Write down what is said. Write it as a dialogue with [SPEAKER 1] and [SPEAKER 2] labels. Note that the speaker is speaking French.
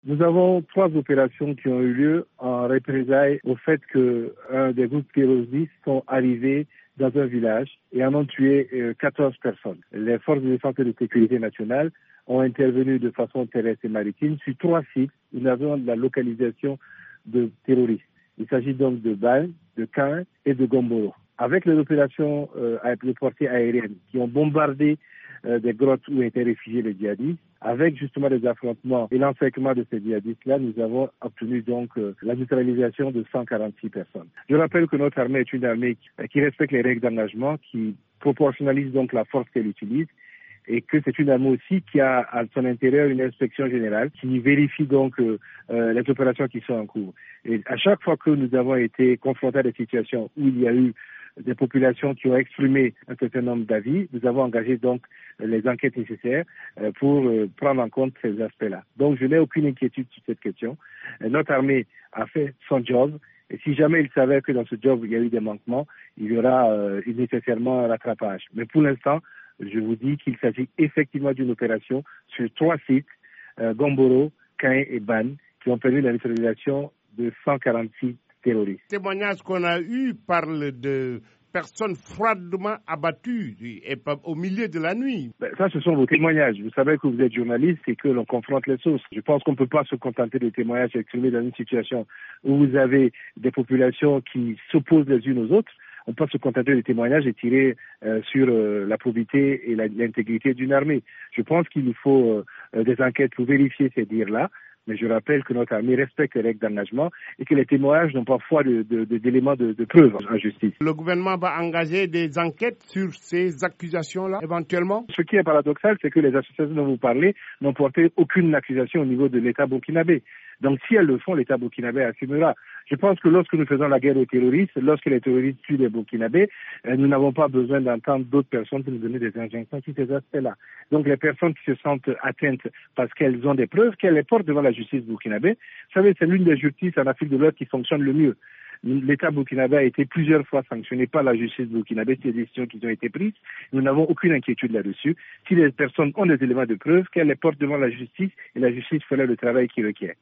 [SPEAKER 1] Nous avons 3 opérations qui ont eu lieu en représailles au fait que des groupes terroristes sont arrivés dans un village et en ont tué 14 personnes. Les forces de défense et de sécurité nationale ont intervenu de façon terrestre et maritime sur 3 sites où nous avons la localisation de terroristes. Il s'agit donc de Ban, de Caen et de Gomboro. Avec les opérations de portée aérienne qui ont bombardé des grottes où étaient réfugiés les djihadistes, avec justement des affrontements et l'encerclement de ces djihadistes-là, nous avons obtenu donc la neutralisation de 146 personnes. Je rappelle que notre armée est une armée qui respecte les règles d'engagement, qui proportionnalise donc la force qu'elle utilise, et que c'est une armée aussi qui a à son intérieur une inspection générale qui vérifie donc les opérations qui sont en cours. Et à chaque fois que nous avons été confrontés à des situations où il y a eu des populations qui ont exprimé un certain nombre d'avis, nous avons engagé donc les enquêtes nécessaires pour prendre en compte ces aspects-là. Donc je n'ai aucune inquiétude sur cette question. Notre armée a fait son job. Et si jamais il s'avère que dans ce job il y a eu des manquements, il y aura nécessairement un rattrapage. Mais pour l'instant, je vous dis qu'il s'agit effectivement d'une opération sur 3 sites, Gomboro, Caen et Ban, qui ont permis la neutralisation de 146 terroristes.
[SPEAKER 2] Les témoignages qu'on a eus parlent de personnes froidement abattues et au milieu de la nuit.
[SPEAKER 1] Ça, ce sont vos témoignages. Vous savez que vous êtes journaliste et que l'on confronte les sources. Je pense qu'on ne peut pas se contenter des témoignages exprimés dans une situation où vous avez des populations qui s'opposent les unes aux autres. On peut se contenter des témoignages et tirer sur la probité et l'intégrité d'une armée. Je pense qu'il nous faut des enquêtes pour vérifier ces dires-là. Mais je rappelle que notre armée respecte les règles d'engagement et que les témoignages n'ont parfois d'éléments de preuve en justice.
[SPEAKER 2] Le gouvernement va engager des enquêtes sur ces accusations-là, éventuellement?
[SPEAKER 1] Ce qui est paradoxal, c'est que les associations dont vous parlez n'ont porté aucune accusation au niveau de l'État burkinabé. Donc si elles le font, l'État burkinabé assumera. Je pense que lorsque nous faisons la guerre aux terroristes, lorsque les terroristes tuent les burkinabés, nous n'avons pas besoin d'entendre d'autres personnes pour nous donner des injonctions sur ces aspects-là. Donc les personnes qui se sentent atteintes parce qu'elles ont des preuves, qu'elles les portent devant la justice burkinabé. Vous savez, c'est l'une des justices en Afrique de l'Ouest qui fonctionne le mieux. L'État burkinabé a été plusieurs fois sanctionné par la justice burkinabé sur les décisions qui ont été prises. Nous n'avons aucune inquiétude là-dessus. Si les personnes ont des éléments de preuve, qu'elles les portent devant la justice et la justice fera le travail qui requiert.